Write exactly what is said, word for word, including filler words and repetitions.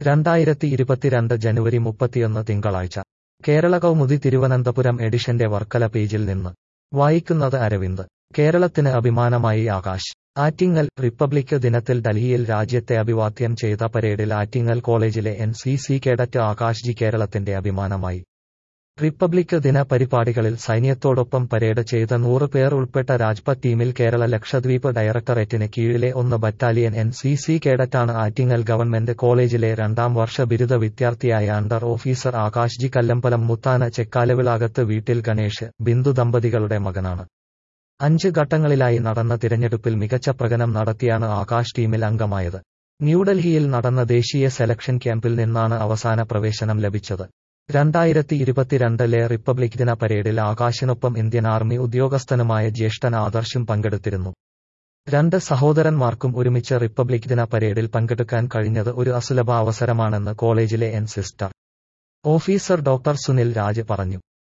രണ്ടായിരത്തി ഇരുപത്തിരണ്ട് ജനുവരി മുപ്പത്തിയൊന്ന് തിങ്കളാഴ്ച കേരള കൗമുദി തിരുവനന്തപുരം എഡിഷന്റെ വർക്കല പേജിൽ നിന്ന് വായിക്കുന്നത് അരവിന്ദ്. കേരളത്തിന് അഭിമാനമായി ആകാശ്. ആറ്റിങ്ങൽ. റിപ്പബ്ലിക് ദിനത്തിൽ ഡൽഹിയിൽ രാജ്യത്തെ അഭിവാദ്യം ചെയ്ത പരേഡിൽ ആറ്റിങ്ങൽ കോളേജിലെ N C C cadet Akash G കേരളത്തിന്റെ അഭിമാനമായി. റിപ്പബ്ലിക് ദിന പരിപാടികളിൽ സൈന്യത്തോടൊപ്പം പരേഡ് ചെയ്ത നൂറ് പേർ ഉൾപ്പെട്ട രാജ്പഥ് ടീമിൽ കേരള ലക്ഷദ്വീപ് ഡയറക്ടറേറ്റിന് കീഴിലെ ഒന്ന് ബറ്റാലിയൻ എൻ സി സി കേഡറ്റാണ് ആറ്റിങ്ങൽ ഗവൺമെന്റ് കോളേജിലെ രണ്ടാം വർഷ ബിരുദ വിദ്യാർത്ഥിയായ under officer Akash G. Kallambalam Muthana ചെക്കാലവിളാകത്ത് വീട്ടിൽ ഗണേഷ്, ബിന്ദു ദമ്പതികളുടെ മകനാണ്. അഞ്ച് ഘട്ടങ്ങളിലായി നടന്ന തിരഞ്ഞെടുപ്പിൽ മികച്ച പ്രകടനം നടത്തിയാണ് ആകാശ് ടീമിൽ അംഗമായത്. ന്യൂഡൽഹിയിൽ നടന്ന ദേശീയ സെലക്ഷൻ ക്യാമ്പിൽ നിന്നാണ് അവസാന പ്രവേശനം ലഭിച്ചത്. രണ്ടായിരത്തി ഇരുപത്തിരണ്ടിലെ റിപ്പബ്ലിക് ദിന പരേഡിൽ ആകാശിനൊപ്പം ഇന്ത്യൻ ആർമി ഉദ്യോഗസ്ഥനുമായ ജ്യേഷ്ഠൻ ആദർശും പങ്കെടുത്തിരുന്നു. രണ്ട് സഹോദരന്മാർക്കും ഒരുമിച്ച് റിപ്പബ്ലിക് ദിന പരേഡിൽ പങ്കെടുക്കാൻ കഴിഞ്ഞത് ഒരു അസുലഭ അവസരമാണെന്ന് കോളേജിലെ N sister officer doctor Sunil Raj പറഞ്ഞു.